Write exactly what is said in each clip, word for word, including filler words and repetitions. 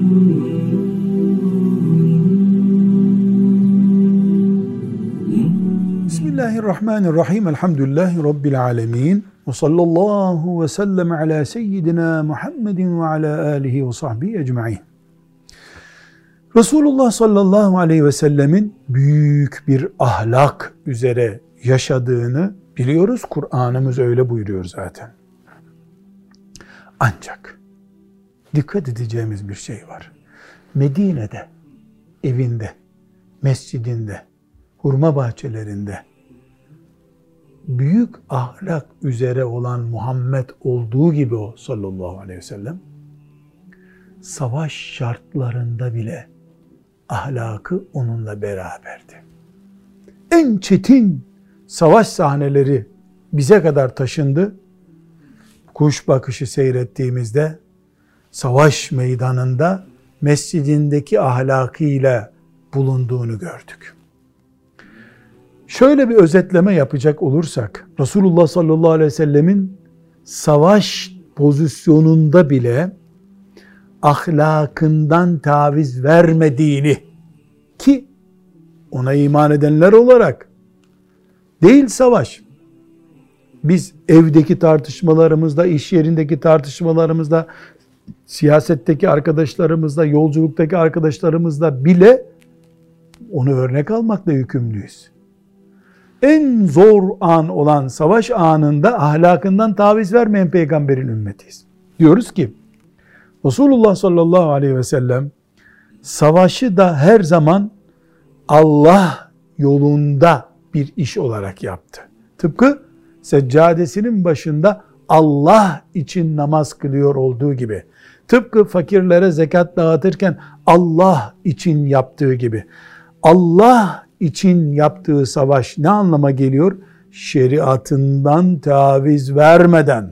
Bismillahirrahmanirrahim. Elhamdülillahi Rabbil alemin. Ve sallallahu ve sellem ala seyyidina Muhammedin ve ala alihi ve sahbihi ecma'in. Resulullah sallallahu aleyhi ve sellemin büyük bir ahlak üzere yaşadığını biliyoruz. Kur'an'ımız öyle buyuruyor zaten. Ancak dikkat edeceğimiz bir şey var. Medine'de, evinde, mescidinde, hurma bahçelerinde büyük ahlak üzere olan Muhammed olduğu gibi o sallallahu aleyhi ve sellem savaş şartlarında bile ahlakı onunla beraberdi. En çetin savaş sahneleri bize kadar taşındı. Kuş bakışı seyrettiğimizde savaş meydanında mescidindeki ahlakıyla bulunduğunu gördük. Şöyle bir özetleme yapacak olursak, Resulullah sallallahu aleyhi ve sellemin savaş pozisyonunda bile ahlakından taviz vermediğini, ki ona iman edenler olarak değil savaş, biz evdeki tartışmalarımızda, iş yerindeki tartışmalarımızda, siyasetteki arkadaşlarımızla, yolculuktaki arkadaşlarımızla bile onu örnek almakla yükümlüyüz. En zor an olan savaş anında ahlakından taviz vermeyen peygamberin ümmetiyiz. Diyoruz ki Resulullah sallallahu aleyhi ve sellem savaşı da her zaman Allah yolunda bir iş olarak yaptı. Tıpkı seccadesinin başında Allah için namaz kılıyor olduğu gibi, tıpkı fakirlere zekat dağıtırken Allah için yaptığı gibi, Allah için yaptığı savaş ne anlama geliyor? Şeriatından taviz vermeden,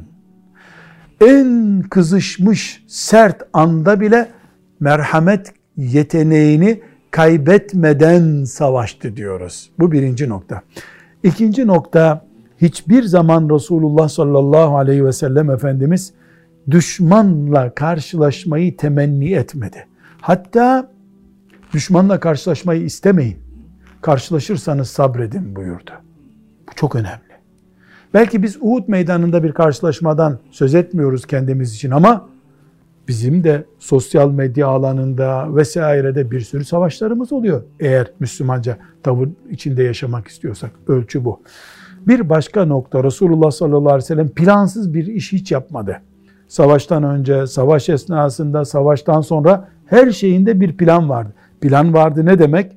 en kızışmış sert anda bile merhamet yeteneğini kaybetmeden savaştı diyoruz. Bu birinci nokta. İkinci nokta, hiçbir zaman Resulullah sallallahu aleyhi ve sellem Efendimiz düşmanla karşılaşmayı temenni etmedi. Hatta düşmanla karşılaşmayı istemeyin, karşılaşırsanız sabredin buyurdu. Bu çok önemli. Belki biz Uhud meydanında bir karşılaşmadan söz etmiyoruz kendimiz için ama bizim de sosyal medya alanında vesairede bir sürü savaşlarımız oluyor. Eğer Müslümanca tavır içinde yaşamak istiyorsak, ölçü bu. Bir başka nokta, Resulullah sallallahu aleyhi ve sellem plansız bir iş hiç yapmadı. Savaştan önce, savaş esnasında, savaştan sonra her şeyinde bir plan vardı. Plan vardı ne demek?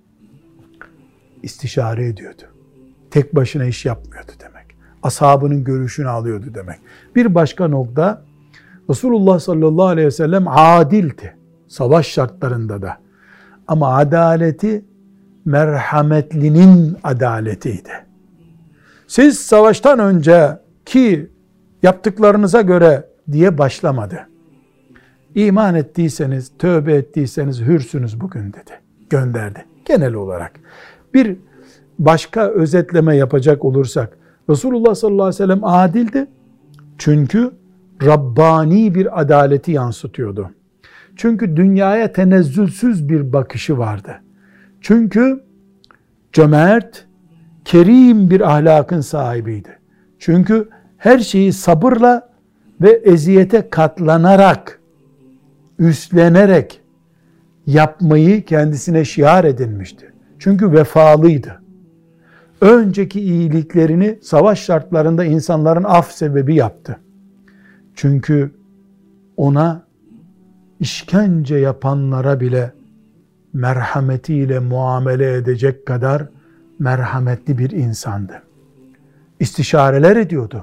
İstişare ediyordu. Tek başına iş yapmıyordu demek. Ashabının görüşünü alıyordu demek. Bir başka nokta, Resulullah sallallahu aleyhi ve sellem adildi. Savaş şartlarında da. Ama adaleti merhametlinin adaletiydi. Siz savaştan önce ki yaptıklarınıza göre diye başlamadı. İman ettiyseniz, tövbe ettiyseniz hürsünüz bugün dedi. Gönderdi. Genel olarak. Bir başka özetleme yapacak olursak, Resulullah sallallahu aleyhi ve sellem adildi. Çünkü Rabbani bir adaleti yansıtıyordu. Çünkü dünyaya tenezzülsüz bir bakışı vardı. Çünkü cömert, kerim bir ahlakın sahibiydi. Çünkü her şeyi sabırla ve eziyete katlanarak, üstlenerek yapmayı kendisine şiar edinmişti. Çünkü vefalıydı. Önceki iyiliklerini savaş şartlarında insanların af sebebi yaptı. Çünkü ona işkence yapanlara bile merhametiyle muamele edecek kadar merhametli bir insandı. İstişareler ediyordu.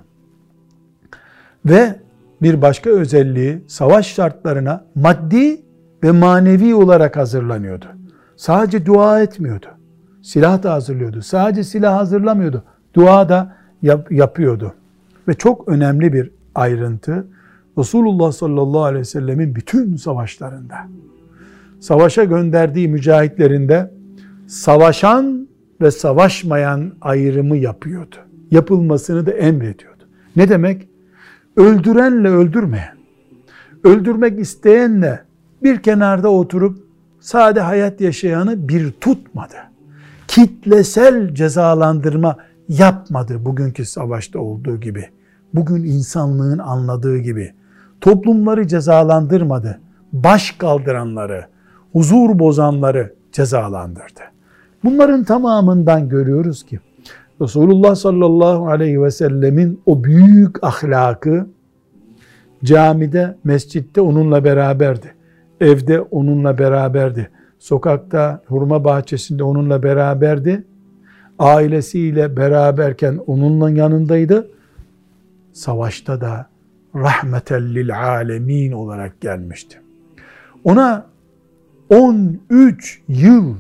Ve bir başka özelliği, savaş şartlarına maddi ve manevi olarak hazırlanıyordu. Sadece dua etmiyordu. Silah da hazırlıyordu. Sadece silah hazırlamıyordu. Dua da yap, yapıyordu. Ve çok önemli bir ayrıntı, Resulullah sallallahu aleyhi ve sellemin bütün savaşlarında, savaşa gönderdiği mücahitlerinde savaşan ve savaşmayan ayrımı yapıyordu. Yapılmasını da emrediyordu. Ne demek? Öldürenle öldürmeyen, öldürmek isteyenle bir kenarda oturup sade hayat yaşayanı bir tutmadı. Kitlesel cezalandırma yapmadı bugünkü savaşta olduğu gibi. Bugün insanlığın anladığı gibi. Toplumları cezalandırmadı. Baş kaldıranları, huzur bozanları cezalandırdı. Bunların tamamından görüyoruz ki Resulullah sallallahu aleyhi ve sellemin o büyük ahlakı camide, mescitte onunla beraberdi. Evde onunla beraberdi. Sokakta, hurma bahçesinde onunla beraberdi. Ailesiyle beraberken onunla yanındaydı. Savaşta da rahmeten lil alemin olarak gelmişti. Ona on üç yıl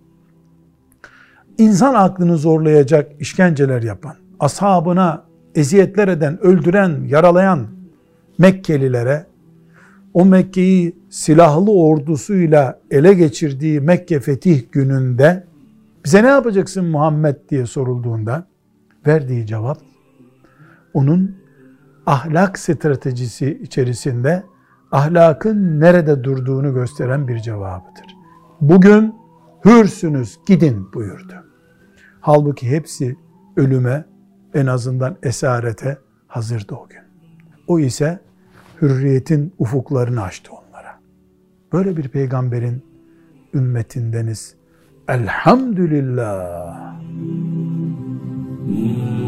insan aklını zorlayacak işkenceler yapan, ashabına eziyetler eden, öldüren, yaralayan Mekkelilere, o Mekke'yi silahlı ordusuyla ele geçirdiği Mekke fetih gününde bize ne yapacaksın Muhammed diye sorulduğunda verdiği cevap, onun ahlak stratejisi içerisinde ahlakın nerede durduğunu gösteren bir cevabıdır. Bugün hürsünüz, gidin buyurdu. Halbuki hepsi ölüme, en azından esarete hazırdı o gün. O ise hürriyetin ufuklarını açtı onlara. Böyle bir peygamberin ümmetindeniz. Elhamdülillah.